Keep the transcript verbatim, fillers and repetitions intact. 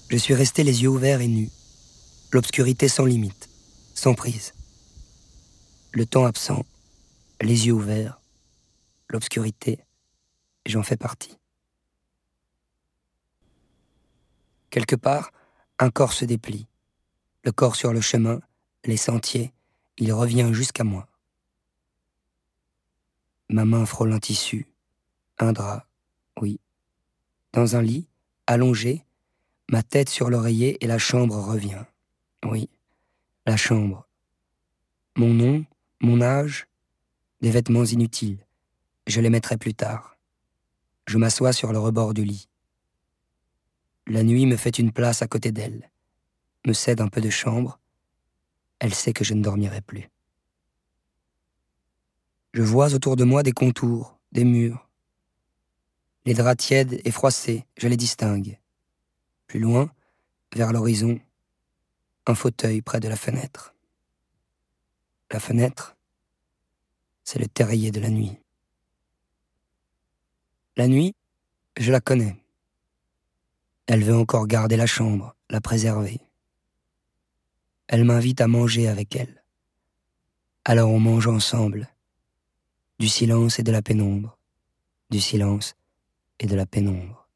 Je suis resté les yeux ouverts et nus. L'obscurité sans limite, sans prise. Le temps absent, les yeux ouverts, l'obscurité, j'en fais partie. Quelque part, un corps se déplie. Le corps sur le chemin, les sentiers, il revient jusqu'à moi. Ma main frôle un tissu, un drap, oui. Dans un lit, allongé, ma tête sur l'oreiller et la chambre revient. Oui, la chambre. Mon nom, mon âge, des vêtements inutiles. Je les mettrai plus tard. Je m'assois sur le rebord du lit. La nuit me fait une place à côté d'elle, me cède un peu de chambre. Elle sait que je ne dormirai plus. Je vois autour de moi des contours, des murs. Les draps tièdes et froissés, je les distingue. Plus loin, vers l'horizon, un fauteuil près de la fenêtre. La fenêtre, c'est le terrier de la nuit. La nuit, je la connais. Elle veut encore garder la chambre, la préserver. Elle m'invite à manger avec elle. Alors on mange ensemble. Du silence et de la pénombre. Du silence et de la pénombre.